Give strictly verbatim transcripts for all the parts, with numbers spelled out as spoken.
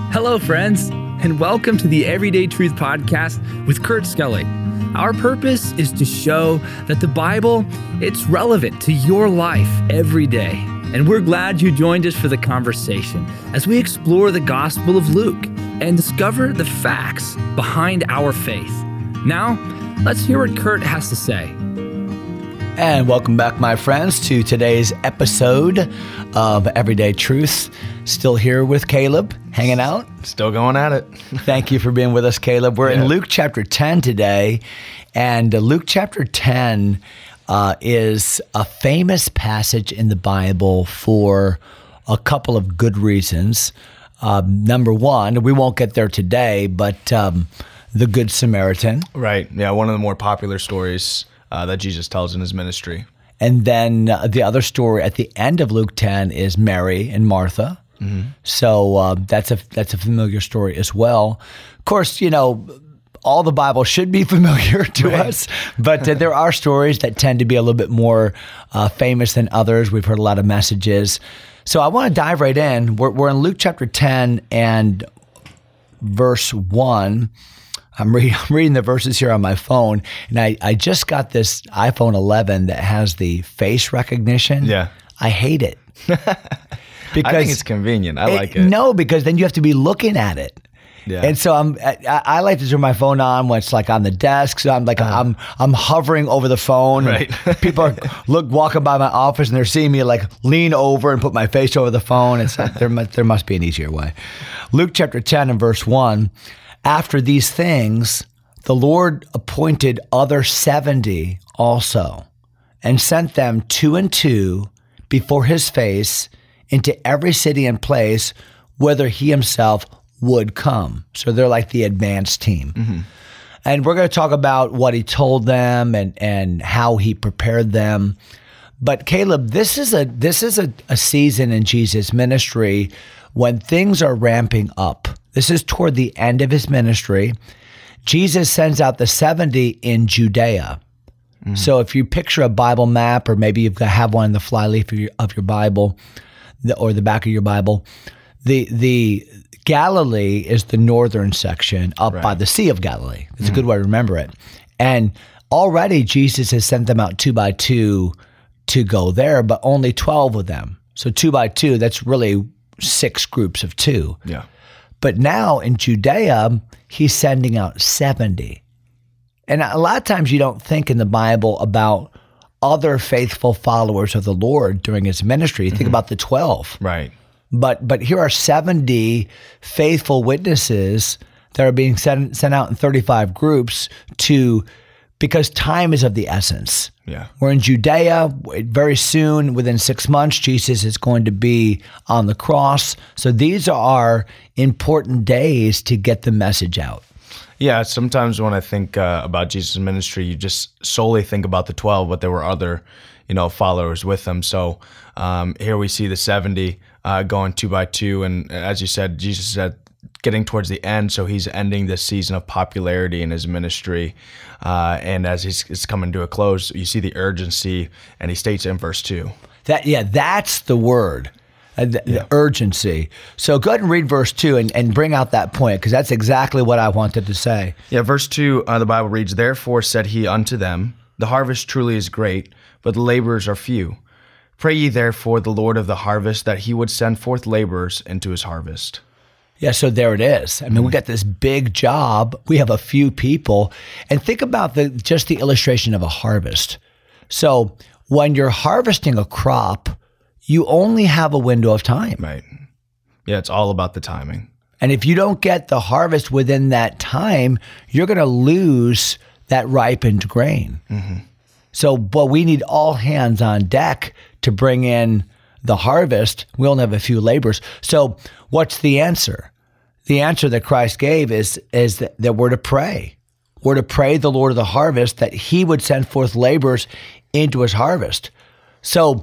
Hello, friends, and welcome to the Everyday Truth Podcast with Kurt Skelly. Our purpose is to show that the Bible, it's relevant to your life every day. And we're glad you joined us for the conversation as we explore the Gospel of Luke and discover the facts behind our faith. Now, let's hear what Kurt has to say. And welcome back, my friends, to today's episode of Everyday Truth. Still here with Caleb, hanging out. Still going at it. Thank you for being with us, Caleb. We're yeah. in Luke chapter ten today, and Luke chapter ten uh, is a famous passage in the Bible for a couple of good reasons. Um, number one, we won't get there today, but um, the Good Samaritan. Right. Yeah, one of the more popular stories uh, that Jesus tells in his ministry. And then uh, the other story at the end of Luke ten is Mary and Martha. Mm-hmm. So uh, that's a that's a familiar story as well. Of course, you know, all the Bible should be familiar to right. us, but uh, there are stories that tend to be a little bit more uh, famous than others. We've heard a lot of messages. So I want to dive right in. We're, we're in Luke chapter ten and verse one. I'm, re- I'm reading the verses here on my phone, and I, I just got this iPhone eleven that has the face recognition. Yeah. I hate it. Because I think it's convenient. I it, like it. No, because then you have to be looking at it. Yeah. And so I'm, I, I like to turn my phone on when it's like on the desk. So I'm like, uh, I'm I'm hovering over the phone. Right. People are look walking by my office and they're seeing me like lean over and put my face over the phone. It's like, there, there must be an easier way. Luke chapter ten and verse one, after these things, the Lord appointed other seventy also and sent them two and two before his face into every city and place whither he himself would come. So they're like the advanced team. Mm-hmm. And we're going to talk about what he told them and, and how he prepared them. But Caleb, this is a this is a, a season in Jesus' ministry when things are ramping up. This is toward the end of his ministry. Jesus sends out the seventy in Judea. Mm-hmm. So if you picture a Bible map, or maybe you've got have one in the flyleaf of your, of your Bible, the, or the back of your Bible, the the Galilee is the northern section up right. by the Sea of Galilee. It's mm-hmm. a good way to remember it. And already Jesus has sent them out two by two to go there, but only twelve of them. So two by two, that's really six groups of two. Yeah. But now in Judea, he's sending out seventy. And a lot of times you don't think in the Bible about other faithful followers of the Lord during his ministry. You think mm-hmm. about the twelve. Right. But but here are seventy faithful witnesses that are being sent, sent out in thirty-five groups to, because time is of the essence. Yeah. We're in Judea. Very soon, within six months, Jesus is going to be on the cross. So these are important days to get the message out. Yeah, sometimes when I think uh, about Jesus' ministry, you just solely think about the twelve, but there were other, you know, followers with them. So um, here we see the seventy uh, going two by two, and as you said, Jesus said, getting towards the end, so he's ending this season of popularity in his ministry. Uh, and as he's, it's coming to a close, you see the urgency, and he states in verse two. That yeah, that's the word. Uh, the, yeah. the urgency. So go ahead and read verse two and, and bring out that point, because that's exactly what I wanted to say. Yeah, verse two, uh, the Bible reads, "Therefore said he unto them, the harvest truly is great, but the laborers are few. Pray ye therefore the Lord of the harvest that he would send forth laborers into his harvest." Yeah, so there it is. I mean, mm-hmm. we got this big job. We have a few people. And think about the just the illustration of a harvest. So when you're harvesting a crop, you only have a window of time. Right. Yeah, it's all about the timing. And if you don't get the harvest within that time, you're going to lose that ripened grain. Mm-hmm. So, but we need all hands on deck to bring in the harvest. We only have a few laborers. So what's the answer? The answer that Christ gave is, is that, that we're to pray. We're to pray the Lord of the harvest that he would send forth laborers into his harvest. So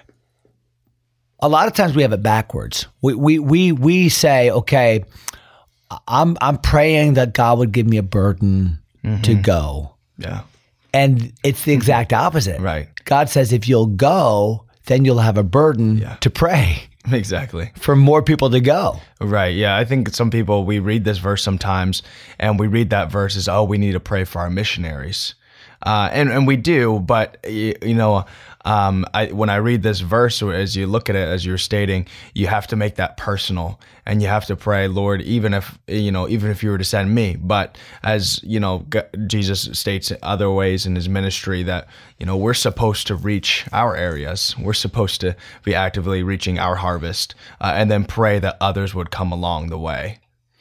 a lot of times we have it backwards. We we we we say, okay, I'm I'm praying that God would give me a burden mm-hmm. to go. Yeah. And it's the exact opposite. Right. God says if you'll go, then you'll have a burden yeah. to pray. Exactly. for more people to go. Right. Yeah. I think some people, we read this verse sometimes and we read that verse as, oh, we need to pray for our missionaries. Uh, and, and we do, but you, you know, um, I, when I read this verse, as you look at it, as you're stating, you have to make that personal, and you have to pray, Lord, even if, you know, even if you were to send me, but as, you know, G- Jesus states other ways in his ministry that, you know, we're supposed to reach our areas. We're supposed to be actively reaching our harvest, uh, and then pray that others would come along the way.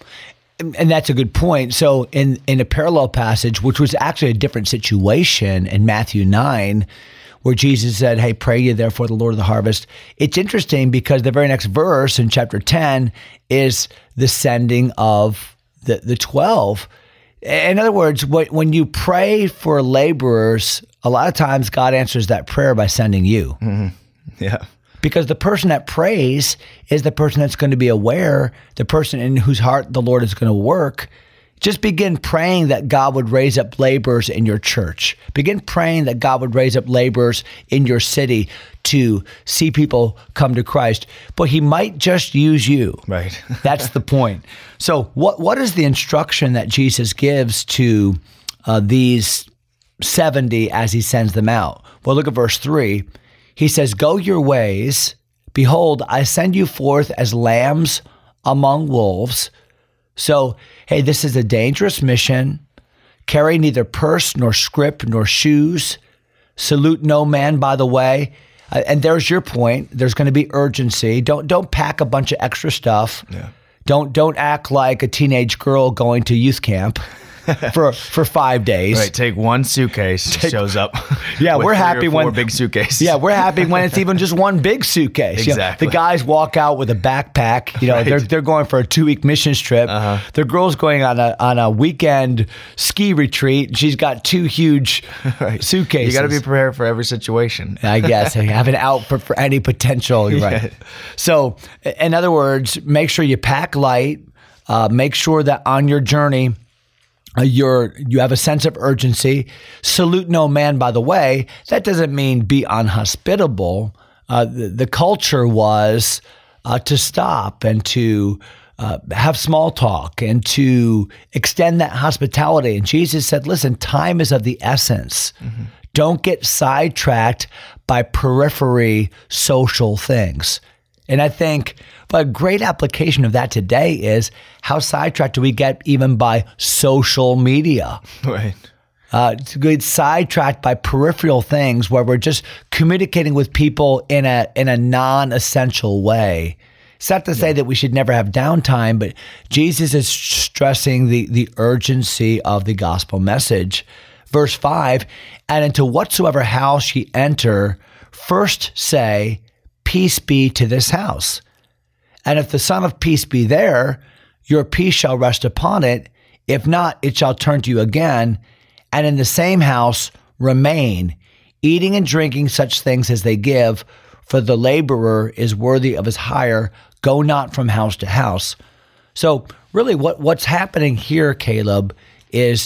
And that's a good point. So in, in a parallel passage, which was actually a different situation in Matthew nine, where Jesus said, hey, pray ye therefore the Lord of the harvest. It's interesting because the very next verse in chapter ten is the sending of the, the twelve. In other words, when you pray for laborers, a lot of times God answers that prayer by sending you. Mm-hmm. Yeah. Because the person that prays is the person that's going to be aware, the person in whose heart the Lord is going to work. Just begin praying that God would raise up laborers in your church. Begin praying that God would raise up laborers in your city to see people come to Christ. But he might just use you. Right. That's the point. So what what is the instruction that Jesus gives to uh, these seventy as he sends them out? Well, look at verse three. He says, go your ways. Behold, I send you forth as lambs among wolves. So, hey, this is a dangerous mission. Carry neither purse, nor scrip, nor shoes. Salute no man by the way. Uh, and there's your point. There's going to be urgency. Don't don't pack a bunch of extra stuff. Yeah. Don't don't act like a teenage girl going to youth camp for for five days. Right, take one suitcase, Take, shows up. Yeah, with we're three happy or four when big suitcases. Yeah, we're happy when it's even just one big suitcase. You know, Exactly. the guys walk out with a backpack. You know, Right. they're they're going for a two week missions trip. Uh-huh. Their girl's going on a on a weekend ski retreat. She's got two huge Right. suitcases. You got to be prepared for every situation. I guess I have an out for, for any potential. You're right. Yeah. So, in other words, make sure you pack light. Uh, make sure that on your journey, uh, you're you have a sense of urgency. Salute no man by the way. That doesn't mean be unhospitable. Uh, the, the culture was uh, to stop and to uh, have small talk and to extend that hospitality. And Jesus said, listen, time is of the essence. Mm-hmm. Don't get sidetracked by periphery social things. And I think a great application of that today is how sidetracked do we get even by social media? Right. Uh, to get sidetracked by peripheral things where we're just communicating with people in a in a non-essential way. It's not to say yeah. that we should never have downtime, but Jesus is stressing the the urgency of the gospel message. Verse five, and into whatsoever house ye enter, first say, peace be to this house. And if the Son of Peace be there, your peace shall rest upon it. If not, it shall turn to you again. And in the same house remain, eating and drinking such things as they give, for the laborer is worthy of his hire. Go not from house to house. So really what, what's happening here, Caleb, is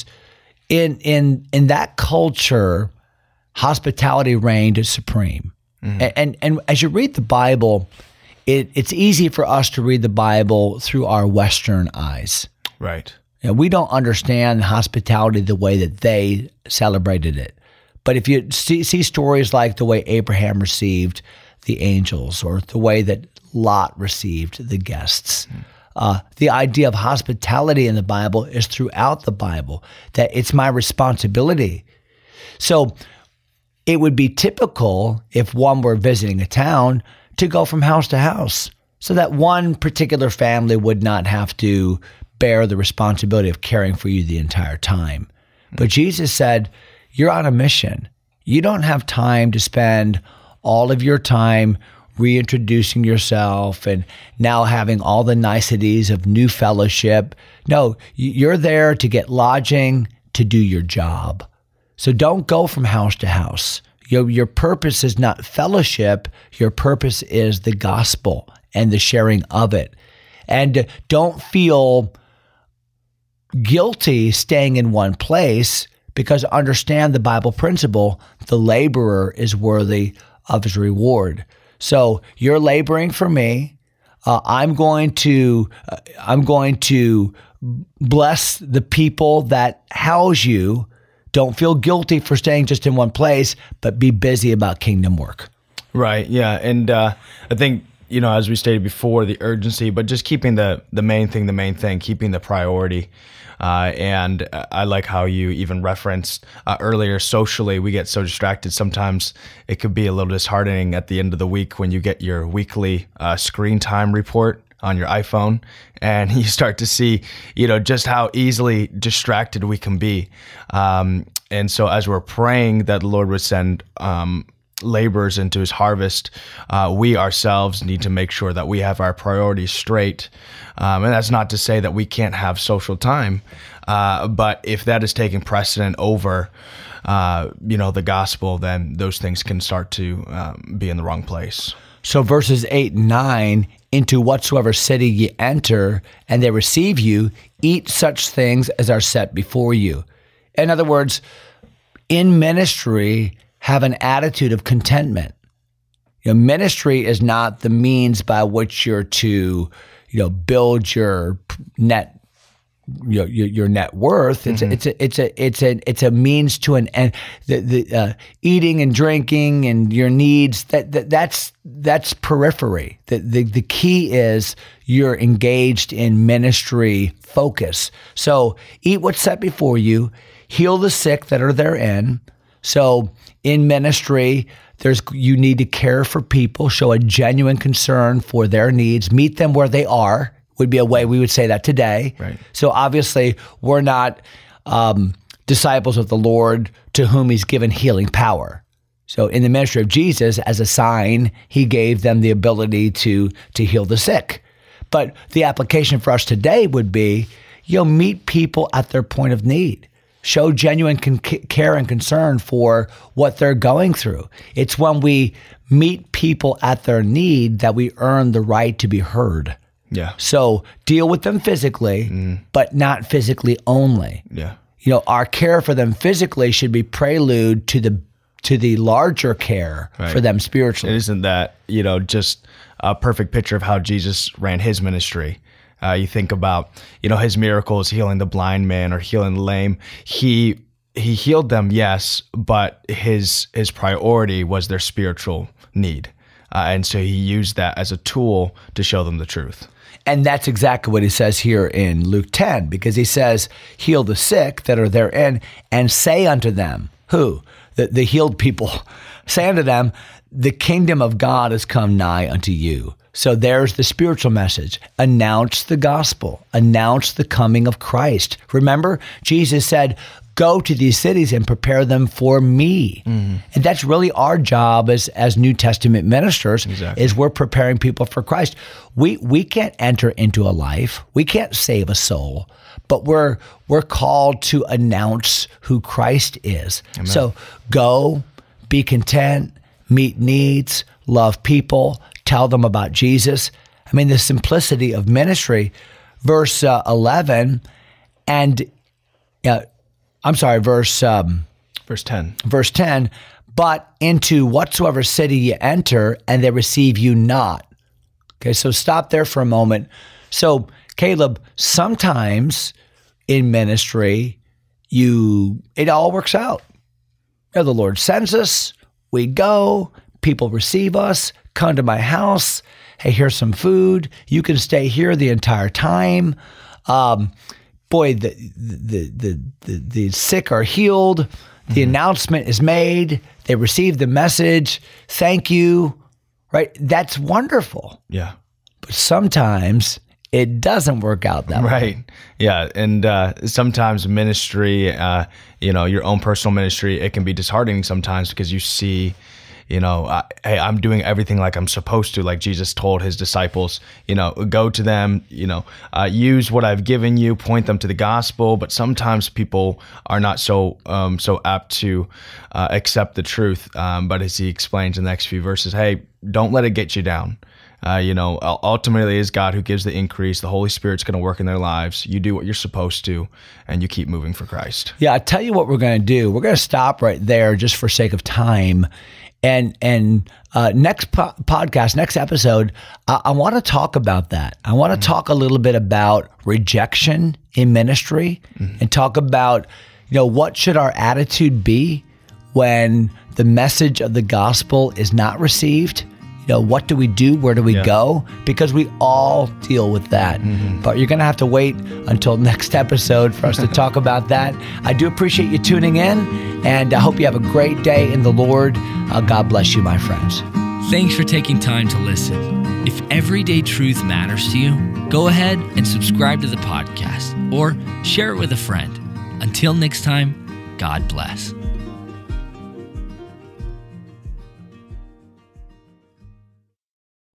in in in that culture, hospitality reigned supreme. Mm-hmm. And, and and as you read the Bible, it, it's easy for us to read the Bible through our Western eyes. Right. You know, we don't understand hospitality the way that they celebrated it. But if you see, see stories like the way Abraham received the angels or the way that Lot received the guests, mm-hmm. uh, the idea of hospitality in the Bible is throughout the Bible, that it's my responsibility. So it would be typical if one were visiting a town to go from house to house so that one particular family would not have to bear the responsibility of caring for you the entire time. But Jesus said, you're on a mission. You don't have time to spend all of your time reintroducing yourself and now having all the niceties of new fellowship. No, you're there to get lodging, to do your job. So don't go from house to house. Your, your purpose is not fellowship. Your purpose is the gospel and the sharing of it. And don't feel guilty staying in one place, because understand the Bible principle, the laborer is worthy of his reward. So you're laboring for me. Uh, I'm going to uh, I'm going to bless the people that house you. Don't feel guilty for staying just in one place, but be busy about kingdom work. Right. Yeah. And uh, I think, you know, as we stated before, the urgency, but just keeping the the main thing, the main thing, keeping the priority. Uh, and I like how you even referenced uh, earlier, socially, we get so distracted. Sometimes it could be a little disheartening at the end of the week when you get your weekly uh, screen time report on your iPhone, and you start to see, you know, just how easily distracted we can be. Um, and so as we're praying that the Lord would send um, laborers into his harvest, uh, we ourselves need to make sure that we have our priorities straight. Um, and that's not to say that we can't have social time, uh, but if that is taking precedent over, uh, you know, the gospel, then those things can start to um, be in the wrong place. So verses eight and nine, into whatsoever city ye enter, and they receive you, eat such things as are set before you. In other words, in ministry, have an attitude of contentment. You know, ministry is not the means by which you're to, you know, build your net, you know, your, your net worth. It's mm-hmm. a, it's a it's a it's a it's a means to an end. The the uh, eating and drinking and your needs, that, that that's that's periphery. The, the the key is you're engaged in ministry focus. So eat what's set before you, heal the sick that are therein. So in ministry, there's you need to care for people, show a genuine concern for their needs, meet them where they are, would be a way we would say that today. Right. So obviously, we're not um, disciples of the Lord to whom he's given healing power. So in the ministry of Jesus, as a sign, he gave them the ability to, to heal the sick. But the application for us today would be, you'll meet people at their point of need. Show genuine con- care and concern for what they're going through. It's when we meet people at their need that we earn the right to be heard. Yeah. So deal with them physically, mm. but not physically only. Yeah. You know, our care for them physically should be prelude to the to the larger care right. for them spiritually. And isn't that, you know, just a perfect picture of how Jesus ran his ministry? Uh, you think about, you know, his miracles, healing the blind man or healing the lame. He he healed them, yes, but his his priority was their spiritual need. Uh, and so he used that as a tool to show them the truth. And that's exactly what he says here in Luke ten, because he says, heal the sick that are therein, and say unto them, who? The, the healed people. Say unto them, the kingdom of God has come nigh unto you. So there's the spiritual message. Announce the gospel. Announce the coming of Christ. Remember, Jesus said, go to these cities and prepare them for me. Mm-hmm. And that's really our job as, as New Testament ministers, exactly. is we're preparing people for Christ. We we can't enter into a life. We can't save a soul, but we're we're called to announce who Christ is. Amen. So go, be content, meet needs, love people, tell them about Jesus. I mean, the simplicity of ministry. Verse uh, eleven, and uh, I'm sorry, verse um, verse ten. Verse ten. But into whatsoever city you enter, and they receive you not. Okay, so stop there for a moment. So, Caleb, sometimes in ministry, you it all works out. You know, the Lord sends us, we go, people receive us, come to my house. Hey, here's some food. You can stay here the entire time. Um, boy, the the, the the the sick are healed. The mm-hmm. announcement is made. They receive the message. Thank you. Right? That's wonderful. Yeah. But sometimes it doesn't work out that right. way. Yeah. And uh, sometimes ministry, uh, you know, your own personal ministry, it can be disheartening sometimes because you see, you know, uh, hey, I'm doing everything like I'm supposed to, like Jesus told his disciples, you know, go to them, you know, uh, use what I've given you, point them to the gospel. But sometimes people are not so um, so apt to uh, accept the truth. Um, but as he explains in the next few verses, hey, don't let it get you down. Uh, you know, ultimately, it's God who gives the increase. The Holy Spirit's going to work in their lives. You do what you're supposed to, and you keep moving for Christ. Yeah, I tell you what we're going to do. We're going to stop right there just for sake of time. And and uh, next po- podcast, next episode, I, I want to talk about that. I want to mm-hmm. talk a little bit about rejection in ministry, mm-hmm. and talk about, you know, what should our attitude be when the message of the gospel is not received. You know, what do we do? Where do we yeah. go? Because we all deal with that. Mm-hmm. But you're going to have to wait until next episode for us to talk about that. I do appreciate you tuning in, and I hope you have a great day in the Lord. Uh, God bless you, my friends. Thanks for taking time to listen. If everyday truth matters to you, go ahead and subscribe to the podcast or share it with a friend. Until next time, God bless.